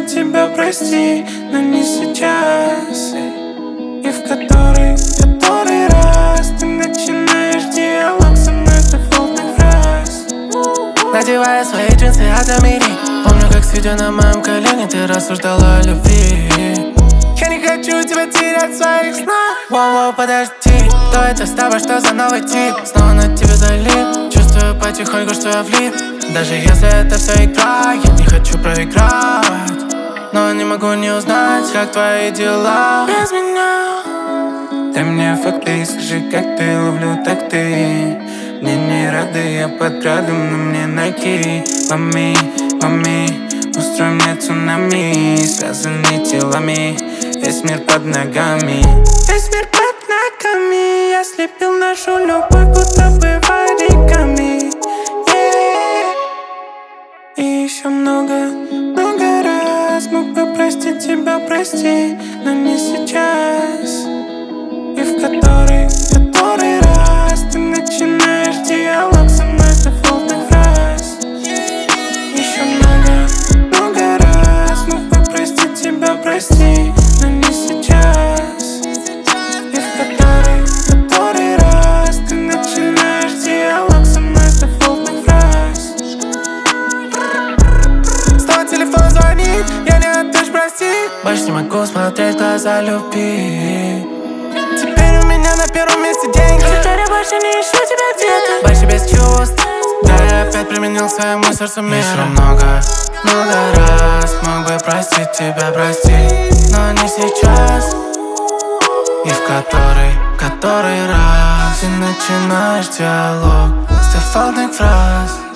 простить тебя, прости, но не сейчас. И в который раз ты начинаешь диалог со мной с дефолтных фраз. Надевая свои джинсы от Амири, помню, как сидя на моем колене, ты рассуждала о любви. Я не хочу тебя терять в своих снах. Воу-воу, подожди, кто это с тобой, что за новый тип? Снова на тебе залип, чувствую потихоньку, что я влип. Даже если это все игра, я не хочу проиграть, но не могу не узнать, как твои дела без меня. Дай мне факты, скажи, как ты, ловлю так ты. Мне не рады, я под градом, но мне найти. Ломи, устрой мне цунами. Связаны телами, весь мир под ногами. Весь мир под ногами. Я слепил нашу любовь, будто бы вариками. И еще много раз мог бы простить тебя, прости, но не сейчас. И в который раз ты начинаешь диалог со мной с дефолтных фраз. Еще много раз мог бы простить тебя, прости, но не сейчас. И в который раз ты начинаешь диалог со мной с дефолтных фраз. Снова телефон звонит, я не отвечу, прости. Больше не могу смотреть в глаза любви. Теперь у меня на первом месте деньги. Теперь я больше не ищу тебя где-то. Больше без чувств. Да, я опять применил своему сердцу меру. Еще много раз мог бы простить тебя, прости, но не сейчас. И в который раз ты начинаешь диалог с дефолтных фраз.